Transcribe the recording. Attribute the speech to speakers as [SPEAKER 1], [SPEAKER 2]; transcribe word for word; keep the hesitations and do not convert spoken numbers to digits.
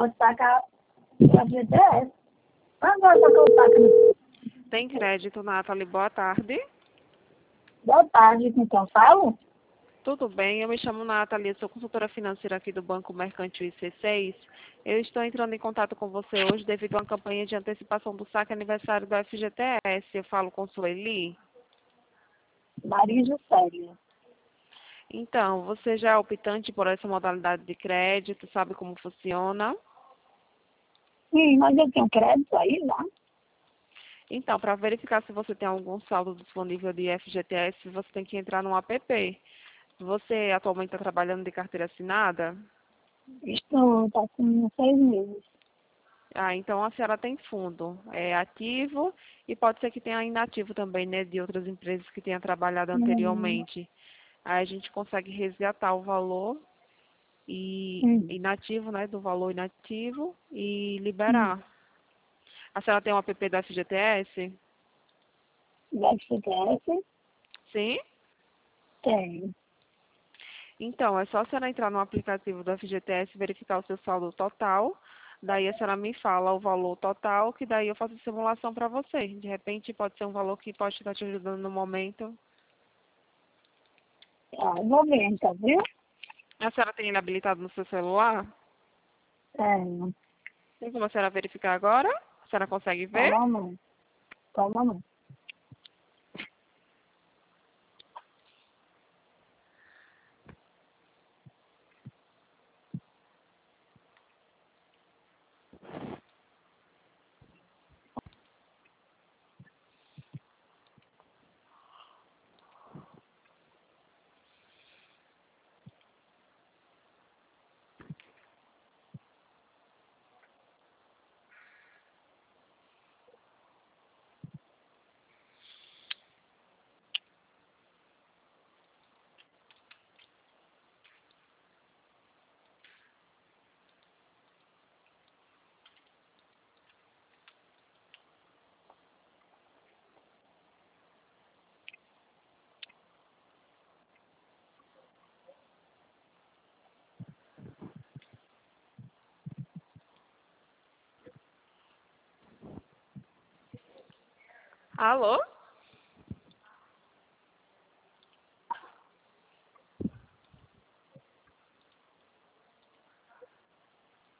[SPEAKER 1] pode sacar o F G T S. Agora só que eu saco.
[SPEAKER 2] Tem crédito, Nathalie. Boa tarde.
[SPEAKER 1] Boa tarde, com quem eu falo?
[SPEAKER 2] Tudo bem? Eu me chamo Nathalie, sou consultora financeira aqui do Banco Mercantil I C seis. Eu estou entrando em contato com você hoje devido a uma campanha de antecipação do saque aniversário do F G T S. Eu falo com Sueli.
[SPEAKER 1] Maria Juscelia.
[SPEAKER 2] Então, você já é optante por essa modalidade de crédito, sabe como funciona?
[SPEAKER 1] Sim, mas eu tenho crédito aí, lá?
[SPEAKER 2] Então, para verificar se você tem algum saldo disponível de F G T S, você tem que entrar no app. Você atualmente está trabalhando de carteira assinada?
[SPEAKER 1] Estou, tá com seis meses.
[SPEAKER 2] Ah, então a senhora tem fundo, é ativo e pode ser que tenha inativo também, né, de outras empresas que tenha trabalhado
[SPEAKER 1] Hum,
[SPEAKER 2] anteriormente. Aí a gente consegue resgatar o valor e
[SPEAKER 1] hum,
[SPEAKER 2] inativo, né, do valor inativo e
[SPEAKER 1] hum.
[SPEAKER 2] liberar. A senhora tem um app do F G T S?
[SPEAKER 1] Do F G T S?
[SPEAKER 2] Sim?
[SPEAKER 1] Tem.
[SPEAKER 2] Então, é só a senhora entrar no aplicativo do F G T S e verificar o seu saldo total. Daí a senhora me fala o valor total, que daí eu faço a simulação para você. De repente pode ser um valor que pode estar te ajudando no momento.
[SPEAKER 1] Tá, eu vou ver então, viu?
[SPEAKER 2] A senhora tem ele habilitado no seu celular?
[SPEAKER 1] Tenho.
[SPEAKER 2] Tem como a senhora verificar agora? A senhora consegue ver?
[SPEAKER 1] Toma a mão. Toma a mão.
[SPEAKER 2] Alô?